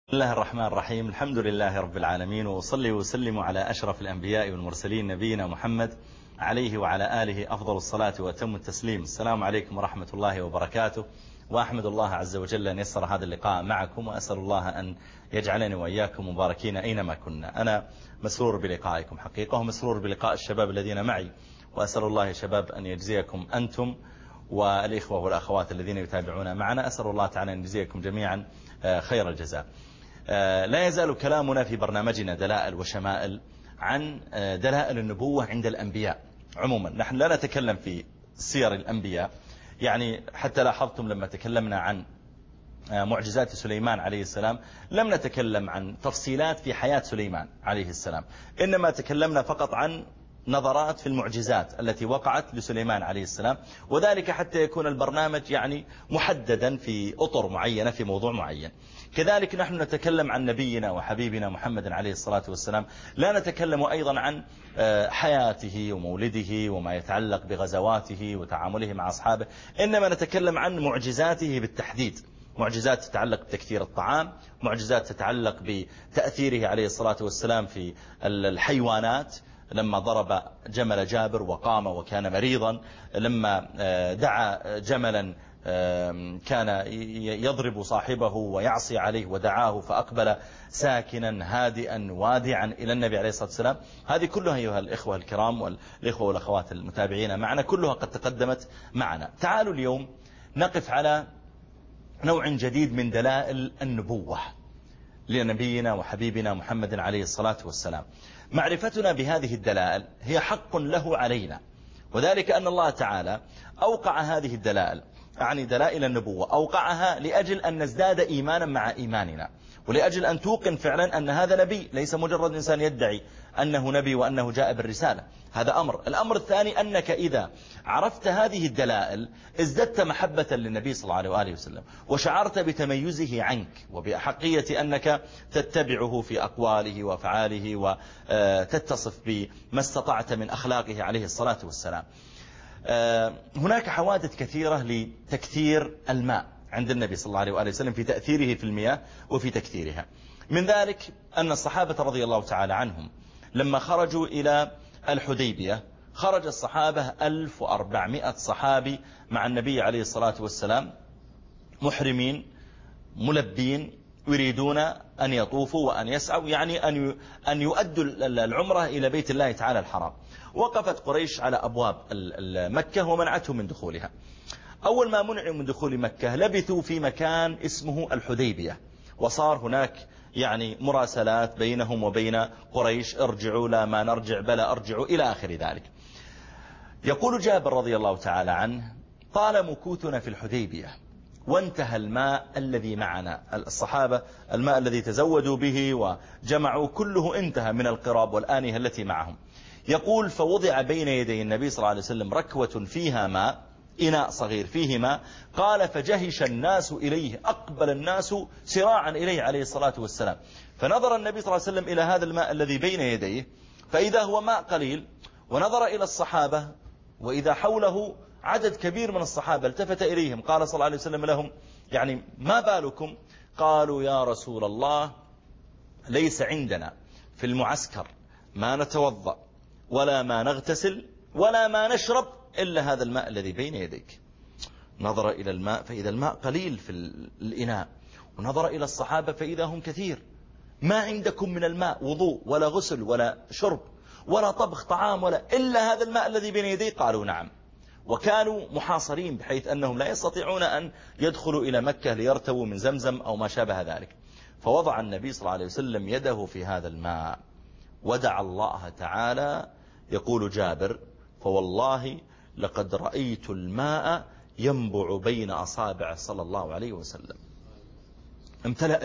بسم الله الرحمن الرحيم. الحمد لله رب العالمين، وأصلي وسلم على أشرف الأنبياء والمرسلين نبينا محمد عليه وعلى آله أفضل الصلاة وأتم التسليم. السلام عليكم ورحمة الله وبركاته. وأحمد الله عز وجل أن يسر هذا اللقاء معكم، وأسأل الله أن يجعلني وإياكم مباركين أينما كنا. أنا مسرور بلقائكم حقيقة، ومسرور بلقاء الشباب الذين معي، وأسأل الله يا شباب أن يجزيكم أنتم والإخوة والأخوات الذين يتابعون معنا. أسأل الله تعالى أن يجزيكم جميعا خير الجزاء. لا يزال كلامنا في برنامجنا دلائل وشمائل عن دلائل النبوة عند الأنبياء عموما. نحن لا نتكلم في سير الأنبياء، يعني حتى لاحظتم لما تكلمنا عن معجزات سليمان عليه السلام لم نتكلم عن تفصيلات في حياة سليمان عليه السلام، إنما تكلمنا فقط عن نظرات في المعجزات التي وقعت لسليمان عليه السلام، وذلك حتى يكون البرنامج يعني محددا في أطر معينة في موضوع معين. كذلك نحن نتكلم عن نبينا وحبيبنا محمد عليه الصلاة والسلام، لا نتكلم أيضا عن حياته ومولده وما يتعلق بغزواته وتعامله مع أصحابه، إنما نتكلم عن معجزاته بالتحديد، معجزات تتعلق بتكثير الطعام، معجزات تتعلق بتأثيره عليه الصلاة والسلام في الحيوانات لما ضرب جمل جابر وقام وكان مريضا، لما دعا جملا كان يضرب صاحبه ويعصي عليه ودعاه فأقبل ساكنا هادئا وادعا إلى النبي عليه الصلاة والسلام. هذه كلها أيها الإخوة الكرام والإخوة والأخوات المتابعين معنا كلها قد تقدمت معنا. تعالوا اليوم نقف على نوع جديد من دلائل النبوة لنبينا وحبيبنا محمد عليه الصلاة والسلام. معرفتنا بهذه الدلائل هي حق له علينا، وذلك أن الله تعالى أوقع هذه الدلائل، يعني دلائل النبوة، أوقعها لأجل أن نزداد إيمانا مع إيماننا، ولأجل أن توقن فعلا أن هذا نبي، ليس مجرد إنسان يدعي أنه نبي وأنه جاء بالرسالة. هذا أمر. الأمر الثاني أنك إذا عرفت هذه الدلائل ازددت محبة للنبي صلى الله عليه وآله وسلم، وشعرت بتميزه عنك وبأحقية أنك تتبعه في أقواله وأفعاله وتتصف بما استطعت من أخلاقه عليه الصلاة والسلام. هناك حوادث كثيرة لتكثير الماء عند النبي صلى الله عليه وآله وسلم في تأثيره في المياه وفي تكثيرها. من ذلك أن الصحابة رضي الله تعالى عنهم لما خرجوا إلى الحديبية، خرج الصحابة 1400 صحابي مع النبي عليه الصلاة والسلام محرمين ملبين، يريدون أن يطوفوا وأن يسعوا، يعني أن يؤدوا العمرة إلى بيت الله تعالى الحرام. وقفت قريش على أبواب مكة ومنعتهم من دخولها. أول ما منعوا من دخول مكة لبثوا في مكان اسمه الحديبية، وصار هناك يعني مراسلات بينهم وبين قريش، ارجعوا لا ما نرجع بلا ارجعوا إلى آخر ذلك. يقول جابر رضي الله تعالى عنه: طال مكوثنا في الحديبية وانتهى الماء الذي معنا. الصحابة الماء الذي تزودوا به وجمعوا كله انتهى من القراب والآنية التي معهم. يقول: فوضع بين يدي النبي صلى الله عليه وسلم ركوة فيها ماء، إناء صغير فيه ماء. قال: فجهش الناس إليه، أقبل الناس سراعا إليه عليه الصلاة والسلام. فنظر النبي صلى الله عليه وسلم إلى هذا الماء الذي بين يديه فإذا هو ماء قليل، ونظر إلى الصحابة وإذا حوله عدد كبير من الصحابة. التفت إليهم قال صلى الله عليه وسلم لهم: يعني ما بالكم؟ قالوا: يا رسول الله، ليس عندنا في المعسكر ما نتوضأ ولا ما نغتسل ولا ما نشرب إلا هذا الماء الذي بين يديك. نظر إلى الماء فإذا الماء قليل في الإناء، ونظر إلى الصحابة فإذا هم كثير. ما عندكم من الماء وضوء ولا غسل ولا شرب ولا طبخ طعام ولا إلا هذا الماء الذي بين يديك؟ قالوا: نعم. وكانوا محاصرين بحيث أنهم لا يستطيعون أن يدخلوا إلى مكة ليرتووا من زمزم أو ما شابه ذلك. فوضع النبي صلى الله عليه وسلم يده في هذا الماء ودعا الله تعالى. يقول جابر: فوالله لقد رأيت الماء ينبع بين أصابع صلى الله عليه وسلم. امتلأ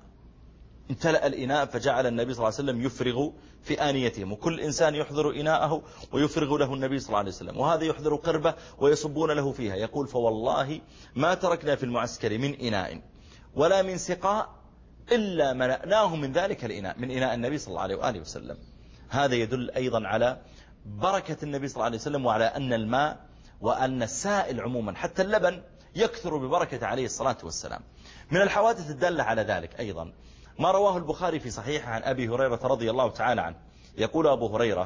الإناء، فجعل النبي صلى الله عليه وسلم يفرغ في آنيتهم، وكل إنسان يحضر إناءه ويفرغ له النبي صلى الله عليه وسلم، وهذا يحضر قربة ويصبون له فيها. يقول: فوالله ما تركنا في المعسكر من إناء ولا من سقاء إلا ملأناه من ذلك الإناء، من إناء النبي صلى الله عليه وآله وسلم. هذا يدل أيضا على بركة النبي صلى الله عليه وسلم، وعلى أن الماء وأن السائل عموما حتى اللبن يكثر ببركة عليه الصلاة والسلام. من الحوادث الدالة على ذلك أيضا ما رواه البخاري في صحيحه عن أبي هريرة رضي الله تعالى عنه. يقول أبو هريرة: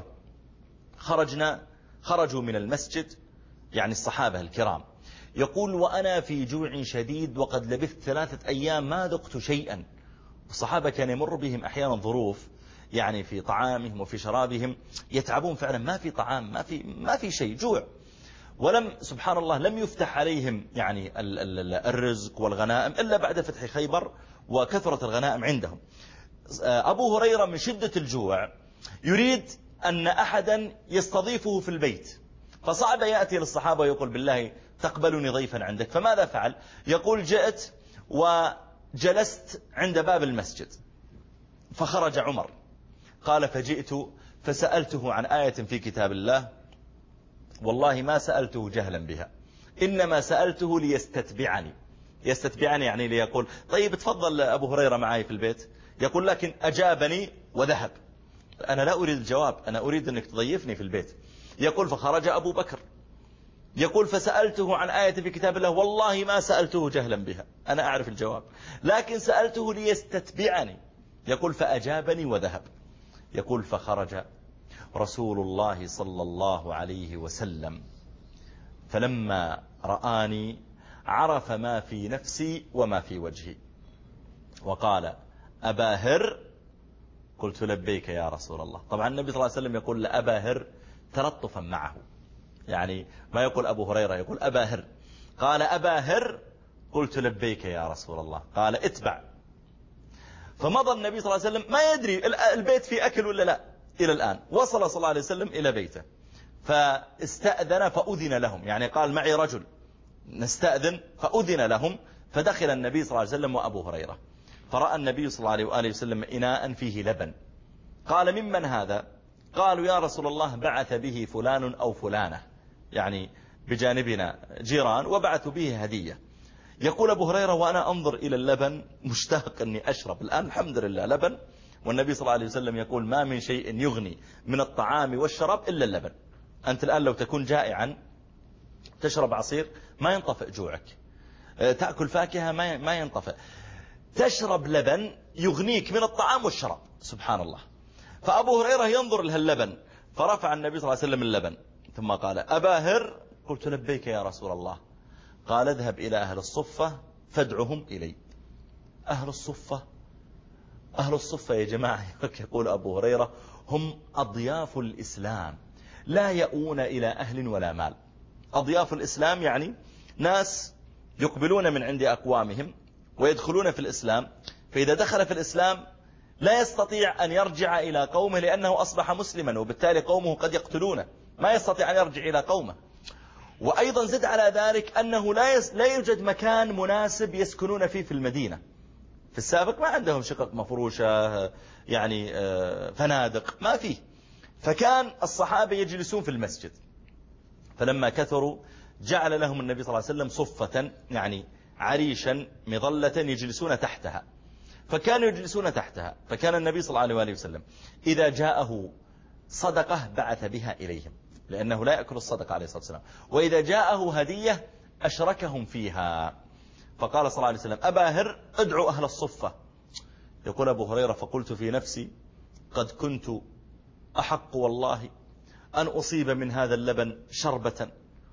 خرجوا من المسجد، يعني الصحابة الكرام، يقول: وأنا في جوع شديد وقد لبثت 3 أيام ما ذقت شيئا. الصحابة كان يمر بهم أحيانا ظروف، يعني في طعامهم وفي شرابهم يتعبون فعلا، ما في طعام، ما في شيء، جوع. ولم سبحان الله لم يفتح عليهم يعني الرزق والغنائم إلا بعد فتح خيبر وكثرة الغنائم عندهم. أبو هريرة من شدة الجوع يريد أن أحدا يستضيفه في البيت، فصعب يأتي للصحابة ويقول: بالله تقبلني ضيفا عندك. فماذا فعل؟ يقول: جئت وجلست عند باب المسجد، فخرج عمر. قال: فجئت فسألته عن آية في كتاب الله، والله ما سألته جهلا بها، إنما سألته ليستتبعني. يستتبعني يعني ليقول: طيب تفضل أبو هريرة معي في البيت. يقول: لكن أجابني وذهب. أنا لا أريد الجواب، أنا أريد أنك تضيفني في البيت. يقول: فخرج أبو بكر. يقول: فسألته عن آية في كتاب الله، والله ما سألته جهلا بها، أنا أعرف الجواب، لكن سألته ليستتبعني. يقول: فأجابني وذهب. يقول: فخرج رسول الله صلى الله عليه وسلم، فلما رآني عرف ما في نفسي وما في وجهي، وقال: أبا هر. قلت: لبيك يا رسول الله. طبعا النبي صلى الله عليه وسلم يقول لأبا هر تلطفا معه، يعني ما يقول أبو هريرة، يقول أبا هر. قال: أبا هر. قلت: لبيك يا رسول الله. قال: اتبع. فمضى النبي صلى الله عليه وسلم ما يدري البيت فيه أكل ولا لا إلى الآن. وصل صلى الله عليه وسلم إلى بيته فاستأذن فأذن لهم، يعني قال: معي رجل نستأذن، فأذن لهم. فدخل النبي صلى الله عليه وسلم وأبو هريرة، فرأى النبي صلى الله عليه وآله وسلم إناء فيه لبن. قال: ممن هذا؟ قالوا: يا رسول الله بعث به فلان أو فلانة، يعني بجانبنا جيران، وبعثوا به هدية. يقول أبو هريرة: وأنا أنظر إلى اللبن مشتاق أني أشرب الآن، الحمد لله لبن. والنبي صلى الله عليه وسلم يقول: ما من شيء يغني من الطعام والشراب إلا اللبن. أنت الآن لو تكون جائعا تشرب عصير ما ينطفئ جوعك، تأكل فاكهة ما ينطفئ، تشرب لبن يغنيك من الطعام والشراب، سبحان الله. فأبو هريرة ينظر لها اللبن، فرفع النبي صلى الله عليه وسلم اللبن، ثم قال: أبا هر. قلت: لبيك يا رسول الله. قال: اذهب إلى أهل الصفة فادعهم إلي. أهل الصفة يا جماعة، يقول أبو هريرة، هم أضياف الإسلام، لا يأون إلى أهل ولا مال. أضياف الإسلام يعني ناس يقبلون من عند أقوامهم ويدخلون في الإسلام، فإذا دخل في الإسلام لا يستطيع أن يرجع إلى قومه لأنه أصبح مسلما، وبالتالي قومه قد يقتلونه، ما يستطيع أن يرجع إلى قومه. وأيضا زد على ذلك أنه لا يوجد مكان مناسب يسكنون فيه في المدينة. في السابق ما عندهم شقق مفروشة، يعني فنادق، ما فيه. فكان الصحابة يجلسون في المسجد، فلما كثروا جعل لهم النبي صلى الله عليه وسلم صفة، يعني عريشا مظلة يجلسون تحتها، فكانوا يجلسون تحتها. فكان النبي صلى الله عليه وسلم إذا جاءه صدقة بعث بها إليهم، لأنه لا يأكل الصدقة عليه الصلاة والسلام، وإذا جاءه هدية أشركهم فيها. فقال صلى الله عليه وسلم: أبا هر ادعوا أهل الصفة. يقول أبو هريرة: فقلت في نفسي: قد كنت أحق والله أن أصيب من هذا اللبن شربة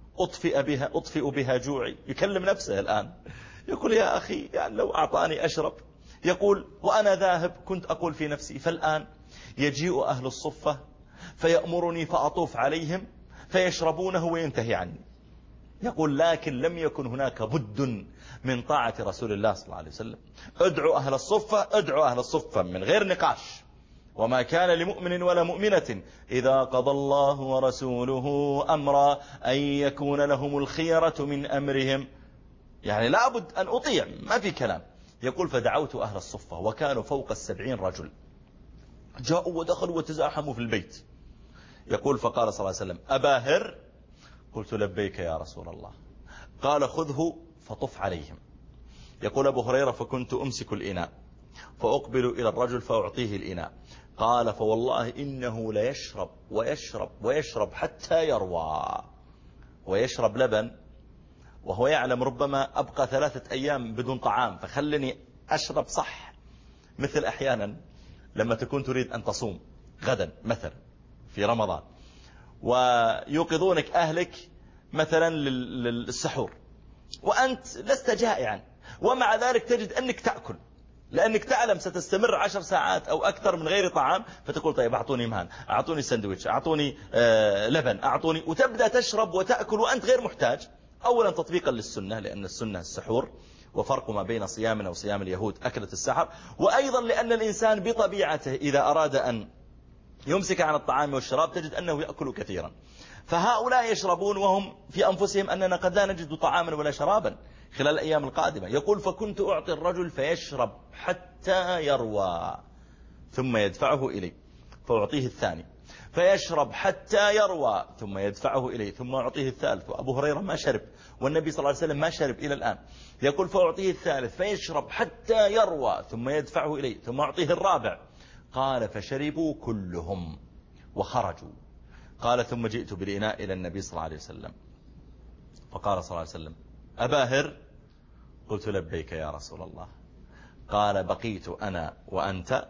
أطفئ بها جوعي. يكلم نفسه الآن، يقول: يا أخي يعني لو أعطاني أشرب. يقول: وأنا ذاهب كنت أقول في نفسي، فالآن يجيء أهل الصفة فيأمرني فأطوف عليهم فيشربونه وينتهي عني. يقول: لكن لم يكن هناك بد من طاعة رسول الله صلى الله عليه وسلم. ادعوا أهل الصفة من غير نقاش. وما كان لمؤمن ولا مؤمنة إذا قضى الله ورسوله أمرا أن يكون لهم الخيرة من أمرهم، يعني لابد أن أطيع، ما في كلام. يقول: فدعوت أهل الصفة وكانوا فوق 70 رجل، جاءوا ودخلوا وتزاحموا في البيت. يقول: فقال صلى الله عليه وسلم: أبا هر. قلت: لبيك يا رسول الله. قال: خذه فطف عليهم. يقول أبو هريرة: فكنت أمسك الإناء فأقبل إلى الرجل فأعطيه الإناء. قال: فوالله إنه ليشرب ويشرب ويشرب حتى يروى، ويشرب لبن وهو يعلم ربما أبقى 3 أيام بدون طعام، فخلني أشرب صح. مثل أحيانا لما تكون تريد أن تصوم غدا مثلا في رمضان، ويوقظونك أهلك مثلا للسحور، وأنت لست جائعا، ومع ذلك تجد أنك تأكل، لأنك تعلم ستستمر 10 ساعات أو أكثر من غير طعام، فتقول طيب أعطوني مهان، أعطوني سندويتش، أعطوني لبن، أعطوني، وتبدأ تشرب وتأكل وأنت غير محتاج. أولا تطبيقا للسنة، لأن السنة السحور، وفرق ما بين صيامنا وصيام اليهود أكلة السحر، وأيضا لأن الإنسان بطبيعته إذا أراد أن يمسك عن الطعام والشراب تجد أنه يأكل كثيرا. فهؤلاء يشربون وهم في أنفسهم أننا قد لا نجد طعاما ولا شرابا خلال الأيام القادمة. يقول فكنت أعطي الرجل فيشرب حتى يروى ثم يدفعه إلي، فأعطيه الثاني فيشرب حتى يروى ثم يدفعه إلي، ثم أعطيه الثالث. وأبو هريرة ما شرب، والنبي صلى الله عليه وسلم ما شرب إلى الآن. يقول فأعطيه الثالث فيشرب حتى يروى ثم يدفعه إلي، ثم أعطيه الرابع. قال فشربوا كلهم وخرجوا. قال ثم جئت بالإناء إلى النبي صلى الله عليه وسلم، فقال صلى الله عليه وسلم أباهر؟ قلت لبيك يا رسول الله. قال بقيت أنا وأنت؟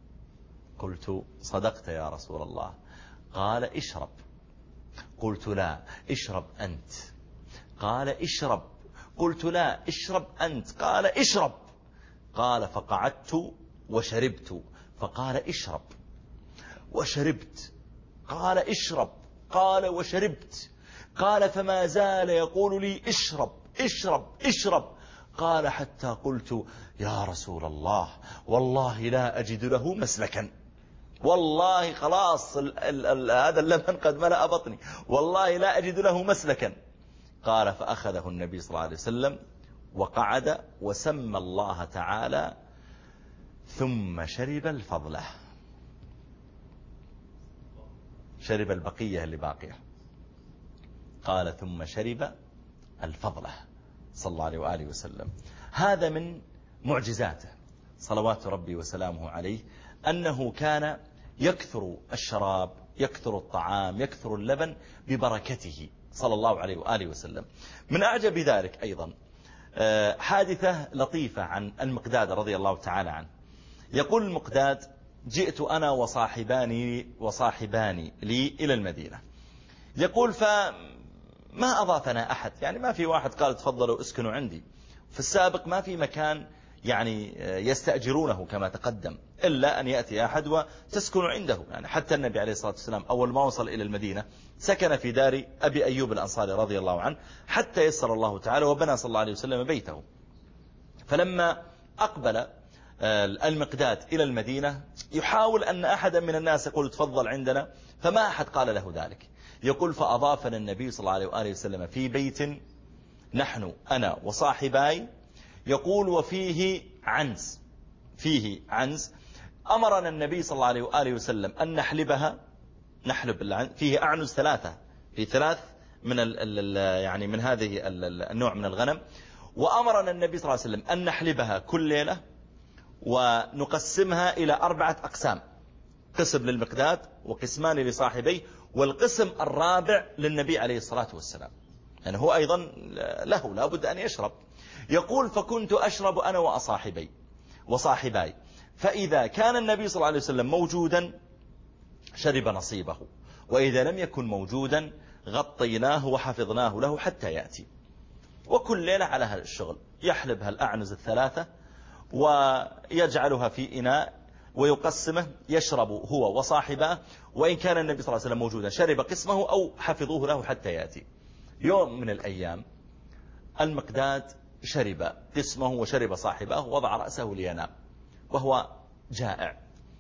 قلت صدقت يا رسول الله. قال اشرب. قلت لا، اشرب أنت. قال اشرب. قلت لا، اشرب أنت. قال اشرب. قال فقعدت وشربت. فقال اشرب وشربت. قال اشرب. قال وشربت. قال فما زال يقول لي اشرب اشرب اشرب. قال حتى قلت يا رسول الله والله لا أجد له مسلكا، والله خلاص هذا اللبن قد ملأ بطني، والله لا أجد له مسلكا. قال فأخذه النبي صلى الله عليه وسلم وقعد وسمى الله تعالى ثم شرب الفضلة، شرب البقية اللي باقية. قال ثم شرب الفضلة صلى الله عليه وآله وسلم. هذا من معجزاته صلوات ربي وسلامه عليه، أنه كان يكثر الشراب، يكثر الطعام، يكثر اللبن ببركته صلى الله عليه وآله وسلم. من أعجب ذلك أيضا حادثة لطيفة عن المقداد رضي الله تعالى عنه. يقول المقداد جئت أنا وصاحباني لي إلى المدينة. يقول فما أضافنا أحد، يعني ما في واحد قال تفضلوا اسكنوا عندي. في السابق ما في مكان يعني يستأجرونه كما تقدم، إلا أن يأتي أحد وتسكن عنده. يعني حتى النبي عليه الصلاة والسلام أول ما وصل إلى المدينة سكن في دار أبي أيوب الأنصاري رضي الله عنه، حتى يسر الله تعالى وبنى صلى الله عليه وسلم بيته. فلما أقبل المقداد إلى المدينة يحاول أن أحدا من الناس يقول تفضل عندنا، فما أحد قال له ذلك. يقول فأضافنا النبي صلى الله عليه وآله وسلم في بيت نحن أنا وصاحباي، يقول وفيه عنز، فيه عنز. أمرنا النبي صلى الله عليه وآله وسلم أن نحلبها، نحلب فيه أعنز ثلاثة، في ثلاث من يعني من هذه النوع من الغنم. وأمرنا النبي صلى الله عليه وسلم أن نحلبها كل ليلة ونقسمها إلى 4 أقسام، قسم للمقداد وقسمان لصاحبيه والقسم الرابع للنبي عليه الصلاة والسلام، يعني هو أيضا له لا بد أن يشرب. يقول فكنت أشرب أنا وصاحباي، فإذا كان النبي صلى الله عليه وسلم موجودا شرب نصيبه، وإذا لم يكن موجودا غطيناه وحفظناه له حتى يأتي. وكل ليلة على هذا الشغل، يحلبها الأعنز الثلاثة ويجعلها في إناء ويقسمه، يشرب هو وصاحبه، وإن كان النبي صلى الله عليه وسلم موجودا شرب قسمه أو حفظوه له حتى يأتي. يوم من الأيام المقداد شرب قسمه وشرب صاحبه ووضع رأسه لينام وهو جائع،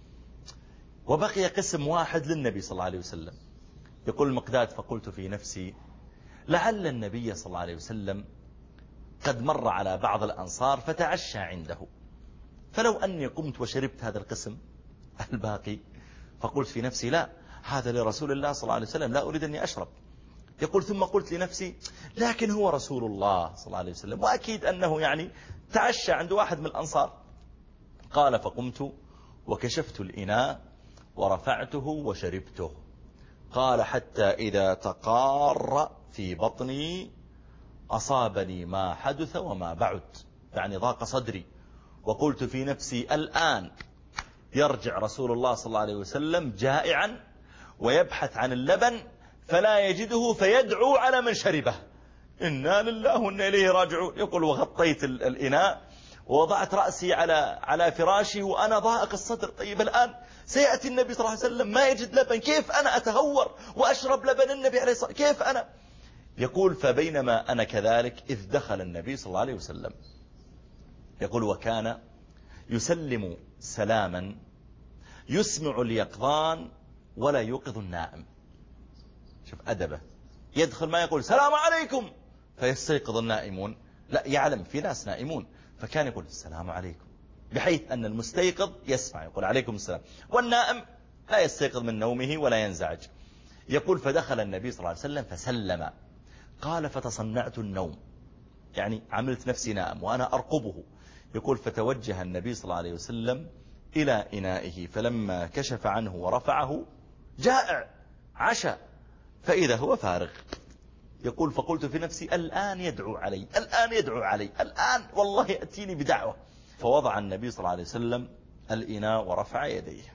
وبقي قسم واحد للنبي صلى الله عليه وسلم. يقول المقداد فقلت في نفسي لعل النبي صلى الله عليه وسلم قد مر على بعض الأنصار فتعشى عنده، فلو أني قمت وشربت هذا القسم الباقي. فقلت في نفسي لا، هذا لرسول الله صلى الله عليه وسلم، لا أريد أني أشرب. يقول ثم قلت لنفسي لكن هو رسول الله صلى الله عليه وسلم، وأكيد أنه يعني تعشى عند واحد من الأنصار. قال فقمت وكشفت الإناء ورفعته وشربته. قال حتى إذا تقار في بطني أصابني ما حدث وما بعد، يعني ضاق صدري وقلت في نفسي الآن يرجع رسول الله صلى الله عليه وسلم جائعا ويبحث عن اللبن فلا يجده فيدعو على من شربه، إنا لله وإنا إليه راجعون. يقول وغطيت الإناء ووضعت رأسي على فراشي وأنا ضائق الصدر. طيب الآن سيأتي النبي صلى الله عليه وسلم ما يجد لبن، كيف أنا أتهور وأشرب لبن النبي عليه الصلاة والسلام؟ كيف أنا؟ يقول فبينما أنا كذلك إذ دخل النبي صلى الله عليه وسلم. يقول وكان يسلم سلاما يسمع اليقظان ولا يوقظ النائم. شوف أدبه، يدخل ما يقول السلام عليكم فيستيقظ النائمون، لا، يعلم في ناس نائمون، فكان يقول السلام عليكم بحيث أن المستيقظ يسمع يقول عليكم السلام، والنائم لا يستيقظ من نومه ولا ينزعج. يقول فدخل النبي صلى الله عليه وسلم فسلم. قال فتصنعت النوم، يعني عملت نفسي نائم وأنا أرقبه. يقول فتوجه النبي صلى الله عليه وسلم إلى إنائه فلما كشف عنه ورفعه جائع عشاء فإذا هو فارغ. يقول فقلت في نفسي الآن يدعو علي، الآن يدعو علي، الآن والله يأتيني بدعوة. فوضع النبي صلى الله عليه وسلم الإناء ورفع يديه.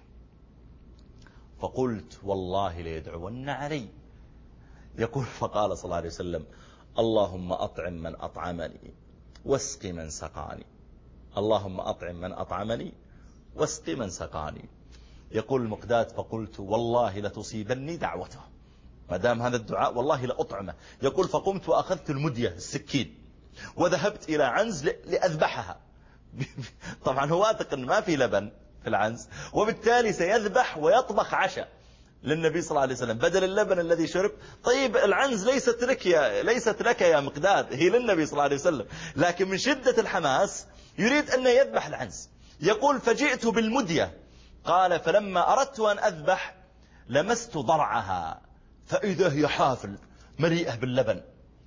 فقلت والله ليدعون علي. يقول فقال صلى الله عليه وسلم اللهم أطعم من أطعمني واسق من سقاني، اللهم أطعم من أطعمني واسق من سقاني. يقول المقداد فقلت والله لتصيبني دعوته، ما دام هذا الدعاء والله لأطعمه. يقول فقمت وأخذت المدية السكين وذهبت إلى عنز لأذبحها. طبعا هو واثق أن ما في لبن في العنز، وبالتالي سيذبح ويطبخ عشاء للنبي صلى الله عليه وسلم بدل اللبن الذي شرب. طيب العنز ليست لك يا مقداد، هي للنبي صلى الله عليه وسلم، لكن من شدة الحماس يريد أن يذبح العنز. يقول فجئت بالمدية. قال فلما أردت أن أذبح لمست ضرعها فإذا هي حافل مليئة باللبن.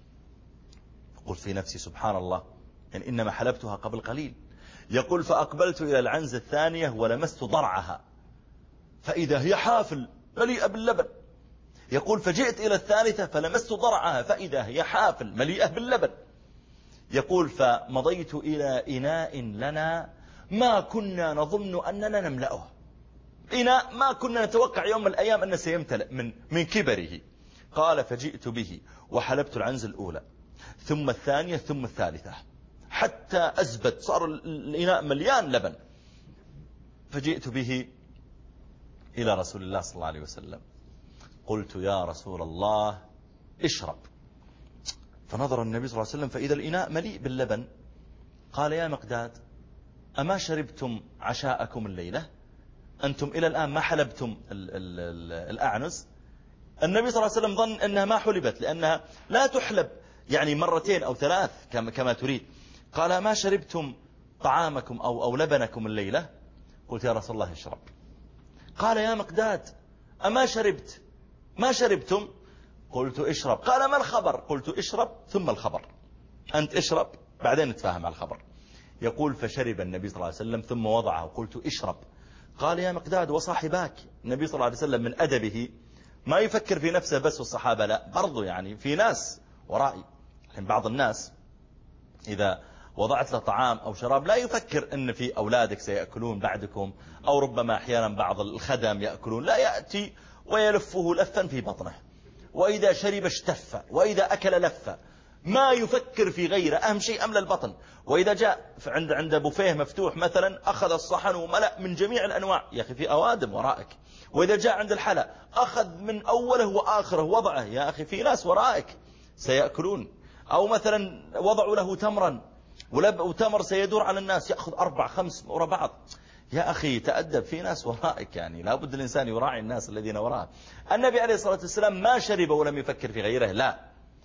قلت في نفسي سبحان الله، يعني إنما حلبتها قبل قليل. يقول فأقبلت إلى العنز الثانية ولمست ضرعها فإذا هي حافل مليئة باللبن. يقول فجئت إلى الثالثة فلمست ضرعها فإذا هي حافل مليئة باللبن. يقول فمضيت إلى إناء لنا ما كنا نظن أننا نملأه، إناء ما كنا نتوقع يوم من الأيام أنه سيمتلئ من كبره. قال فجئت به وحلبت العنز الأولى ثم الثانية ثم الثالثة حتى أزبد، صار الإناء مليان لبن. فجئت به إلى رسول الله صلى الله عليه وسلم. قلت يا رسول الله اشرب. فنظر النبي صلى الله عليه وسلم فإذا الإناء مليء باللبن. قال يا مقداد أما شربتم عشاءكم الليلة؟ أنتم إلى الآن ما حلبتم الأعنز. النبي صلى الله عليه وسلم ظن أنها ما حلبت لأنها لا تحلب يعني مرتين أو ثلاث كما تريد. قال ما شربتم طعامكم أو لبنكم الليلة؟ قلت يا رسول الله اشرب. قال يا مقداد أما شربت ما شربتم؟ قلت اشرب. قال ما الخبر؟ قلت اشرب ثم الخبر، أنت اشرب بعدين نتفاهم على الخبر. يقول فشرب النبي صلى الله عليه وسلم ثم وضعه. قلت اشرب. قال يا مقداد وصاحباك. النبي صلى الله عليه وسلم من أدبه ما يفكر في نفسه بس والصحابة لا، برضو يعني في ناس ورائي. يعني بعض الناس إذا وضعت له طعام أو شراب لا يفكر أن في أولادك سيأكلون بعدكم، أو ربما أحيانا بعض الخدم يأكلون، لا، يأتي ويلفه لفا في بطنه، وإذا شرب اشتف، وإذا أكل لف، ما يفكر في غيره، أهم شيء أملى البطن. وإذا جاء عند بوفيه مفتوح مثلا أخذ الصحن وملأ من جميع الأنواع، يا أخي في أوادم ورائك. وإذا جاء عند الحلا أخذ من أوله وآخره وضعه، يا أخي في ناس ورائك سيأكلون. أو مثلا وضعوا له تمرا وتمر سيدور على الناس يأخذ 4-5 ورا بعض، يا أخي تأدب، في ناس ورائك، يعني لابد الإنسان يراعي الناس الذين وراءه. النبي عليه الصلاة والسلام ما شرب ولم يفكر في غيره، لا،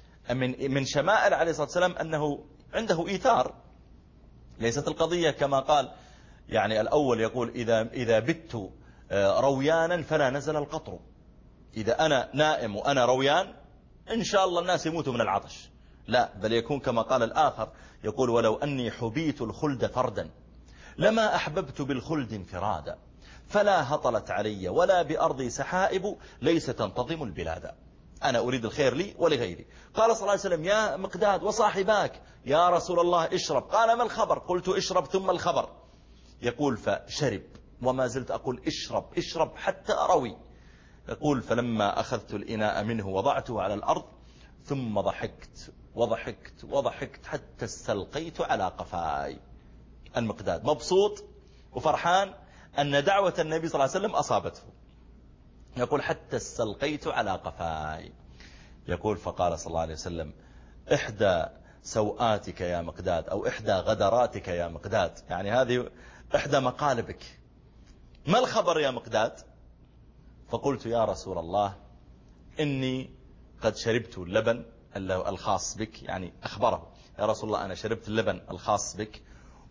من شمائل عليه الصلاة والسلام أنه عنده إيثار. ليست القضية كما قال يعني الأول يقول إذا بت رويانا فلا نزل القطر، إذا أنا نائم وأنا رويان إن شاء الله الناس يموتوا من العطش، لا، بل يكون كما قال الآخر يقول ولو أني حبيت الخلد فردا لما أحببت بالخلد انفرادا، فلا هطلت علي ولا بأرضي سحائب ليس تنتظم البلاد. أنا أريد الخير لي ولغيري. قال صلى الله عليه وسلم يا مقداد وصاحباك. يا رسول الله اشرب. قال ما الخبر؟ قلت اشرب ثم الخبر. يقول فشرب، وما زلت أقول اشرب اشرب حتى أروي. يقول فلما أخذت الإناء منه وضعته على الأرض ثم ضحكت وضحكت وضحكت حتى استلقيت على قفاي. المقداد مبسوط وفرحان أن دعوة النبي صلى الله عليه وسلم أصابته. يقول حتى استلقيت على قفاي. يقول فقال صلى الله عليه وسلم إحدى سوآتك يا مقداد، أو إحدى غدراتك يا مقداد، يعني هذه إحدى مقالبك، ما الخبر يا مقداد؟ فقلت يا رسول الله إني قد شربت اللبن الخاص بك، يعني أخبره يا رسول الله أنا شربت اللبن الخاص بك،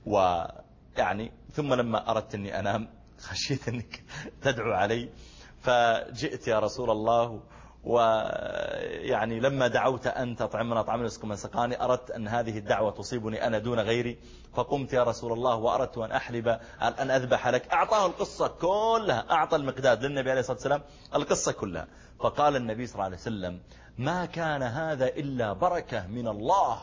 ويعني ثم لما أردت أني أنام خشيت أنك تدعو علي فجئت يا رسول الله، ويعني لما دعوت أن تطعمنا طعام نسكن من سقاني أردت أن هذه الدعوة تصيبني أنا دون غيري، فقمت يا رسول الله وأردت أن أحلب أن أذبح لك. أعطاه القصة كلها، أعطى المقداد للنبي عليه الصلاة والسلام القصة كلها. فقال النبي صلى الله عليه وسلم ما كان هذا إلا بركة من الله.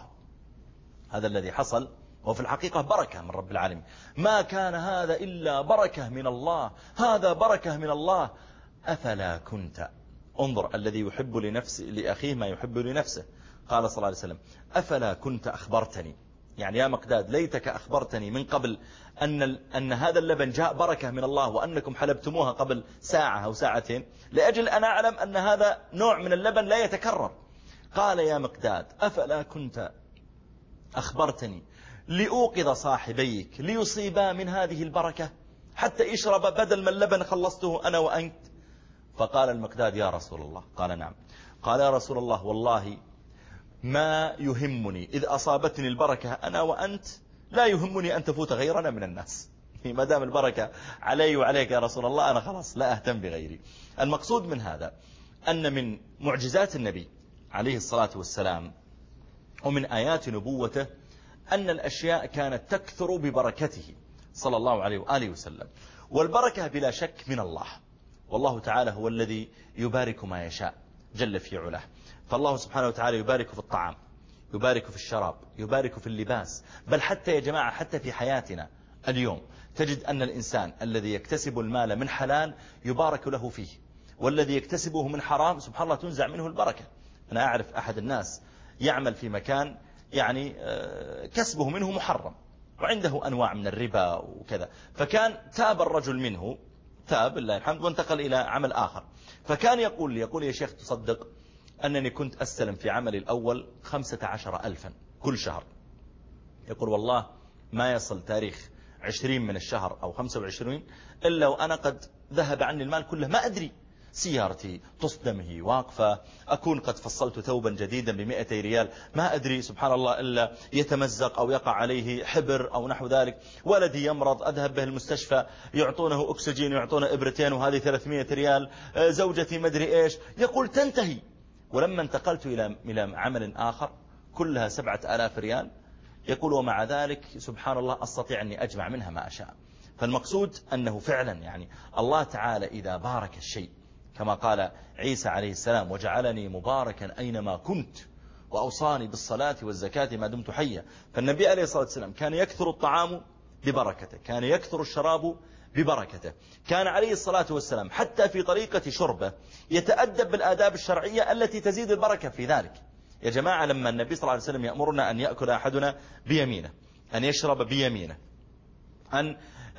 هذا الذي حصل وفي الحقيقة بركة من رب العالمين. ما كان هذا إلا بركة من الله، هذا بركة من الله. أفلا كنت، انظر الذي يحب لأخيه ما يحب لنفسه. قال صلى الله عليه وسلم أفلا كنت أخبرتني، يعني يا مقداد ليتك أخبرتني من قبل أن هذا اللبن جاء بركة من الله، وأنكم حلبتموها قبل ساعة أو ساعتين، لأجل أن أعلم أن هذا نوع من اللبن لا يتكرر. قال يا مقداد أفلا كنت أخبرتني لأوقظ صاحبيك ليصيبا من هذه البركة حتى يشرب بدل ما اللبن خلصته أنا وأنت. فقال المقداد يا رسول الله، قال نعم. قال يا رسول الله والله ما يهمني إذ أصابتني البركة أنا وأنت، لا يهمني أن تفوت غيرنا من الناس، ما دام البركة علي وعليك يا رسول الله أنا خلاص لا أهتم بغيري. المقصود من هذا أن من معجزات النبي عليه الصلاة والسلام ومن آيات نبوته أن الأشياء كانت تكثر ببركته صلى الله عليه وآله وسلم. والبركة بلا شك من الله، والله تعالى هو الذي يبارك ما يشاء جل في علاه. فالله سبحانه وتعالى يبارك في الطعام، يبارك في الشراب، يبارك في اللباس، بل حتى يا جماعة حتى في حياتنا اليوم تجد أن الإنسان الذي يكتسب المال من حلال يبارك له فيه، والذي يكتسبه من حرام سبحان الله تنزع منه البركة. أنا أعرف أحد الناس يعمل في مكان يعني كسبه منه محرم وعنده أنواع من الربا وكذا، فكان تاب الرجل منه، تاب الله الحمد وانتقل إلى عمل آخر. فكان يقول يا شيخ تصدق أنني كنت أستلم في عملي الأول 15,000 كل شهر. يقول والله ما يصل تاريخ 20 من الشهر أو 25 إلا وأنا قد ذهب عني المال كله، ما أدري، سيارتي تصدمه واقفة، أكون قد فصلت ثوبا جديدا ب200 ريال، ما أدري سبحان الله إلا يتمزق أو يقع عليه حبر أو نحو ذلك، ولدي يمرض أذهب به المستشفى يعطونه أكسجين ويعطونه إبرتين وهذه 300 ريال، زوجتي مدري إيش. يقول تنتهي. ولما انتقلت إلى عمل آخر كلها 7,000 ريال، يقول ومع ذلك سبحان الله أستطيع أني أجمع منها ما أشاء. فالمقصود أنه فعلا يعني الله تعالى إذا بارك الشيء كما قال عيسى عليه السلام وجعلني مباركا أينما كنت وأوصاني بالصلاة والزكاة ما دمت حيا. فالنبي عليه الصلاة والسلام كان يكثر الطعام ببركته، كان يكثر الشراب ببركته، كان عليه الصلاة والسلام حتى في طريقة شربه يتأدب بالآداب الشرعية التي تزيد البركة في ذلك. يا جماعة لما النبي صلى الله عليه وسلم يأمرنا أن يأكل أحدنا بيمينه، أن يشرب بيمينه، أن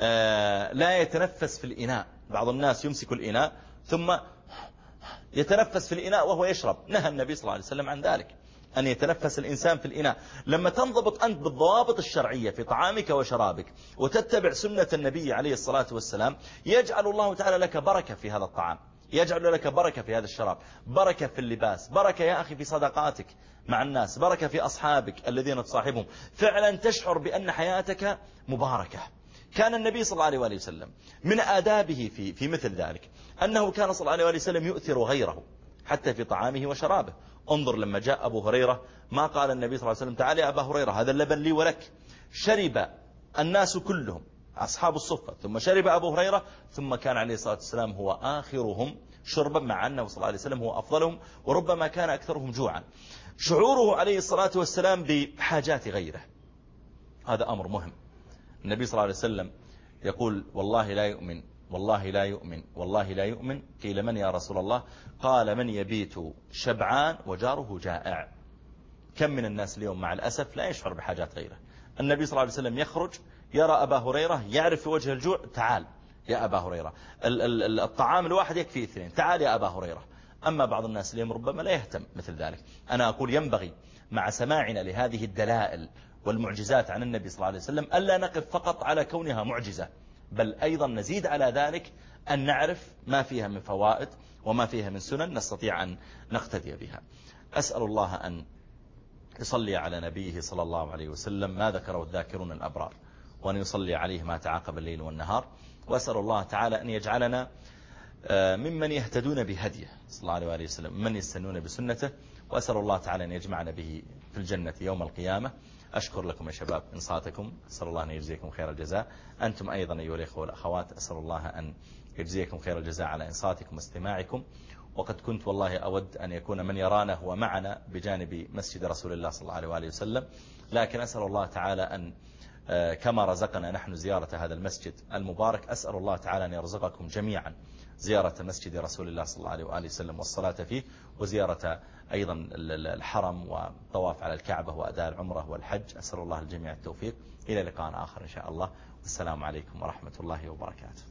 لا يتنفس في الإناء، بعض الناس يمسك الإناء ثم يتنفس في الإناء وهو يشرب، نهى النبي صلى الله عليه وسلم عن ذلك، أن يتنفس الإنسان في الإناء. لما تنضبط أنت بالضوابط الشرعية في طعامك وشرابك وتتبع سنة النبي عليه الصلاة والسلام يجعل الله تعالى لك بركة في هذا الطعام، يجعل لك بركة في هذا الشراب، بركة في اللباس، بركة يا أخي في صدقاتك مع الناس، بركة في أصحابك الذين تصاحبهم، فعلا تشعر بأن حياتك مباركة. كان النبي صلى الله عليه وآله وسلم من آدابه في مثل ذلك أنه كان صلى الله عليه وآله وسلم يؤثر غيره حتى في طعامه وشرابه. انظر لما جاء أبو هريرة ما قال النبي صلى الله عليه وسلم تعال يا أبا هريرة هذا اللبن لي ولك، شرب الناس كلهم أصحاب الصفة ثم شرب أبو هريرة، ثم كان عليه الصلاة والسلام هو آخرهم شربا مع أنه صلى الله عليه وسلم هو أفضلهم وربما كان أكثرهم جوعا. شعوره عليه الصلاة والسلام بحاجات غيره هذا أمر مهم. النبي صلى الله عليه وسلم يقول والله لا يؤمن والله لا يؤمن والله لا يؤمن. قيل من يا رسول الله؟ قال من يبيت شبعان وجاره جائع. كم من الناس اليوم مع الأسف لا يشعر بحاجات غيره. النبي صلى الله عليه وسلم يخرج يرى أبا هريرة يعرف في وجه الجوع، تعال يا أبا هريرة، الطعام الواحد يكفي اثنين، تعال يا أبا هريرة. أما بعض الناس اليوم ربما لا يهتم مثل ذلك. أنا أقول ينبغي مع سماعنا لهذه الدلائل والمعجزات عن النبي صلى الله عليه وسلم ألا نقف فقط على كونها معجزة، بل أيضا نزيد على ذلك أن نعرف ما فيها من فوائد وما فيها من سنن نستطيع أن نقتدي بها. أسأل الله أن يصلي على نبيه صلى الله عليه وسلم ما ذكره الذاكرون الأبرار، وأن يصلي عليه ما تعاقب الليل والنهار. وأسأل الله تعالى أن يجعلنا ممن يهتدون بهديه صلى الله عليه وسلم، من يستنون بسنته. وأسأل الله تعالى أن يجمعنا به في الجنة يوم القيامة. أشكر لكم يا شباب إنصاتكم، أسأل الله أن يجزيكم خير الجزاء. أنتم أيضا أيها الإخوة والأخوات أسأل الله أن يجزيكم خير الجزاء على إنصاتكم واستماعكم. وقد كنت والله أود أن يكون من يرانا هو معنا بجانب مسجد رسول الله صلى الله عليه وسلم، لكن أسأل الله تعالى أن كما رزقنا نحن زيارة هذا المسجد المبارك، أسأل الله تعالى أن يرزقكم جميعا زيارة مسجد رسول الله صلى الله عليه وآله وسلم والصلاة فيه، وزيارة أيضا الحرم والطواف على الكعبة وأداء العمرة والحج. أسأل الله الجميع التوفيق. إلى لقاء آخر إن شاء الله، والسلام عليكم ورحمة الله وبركاته.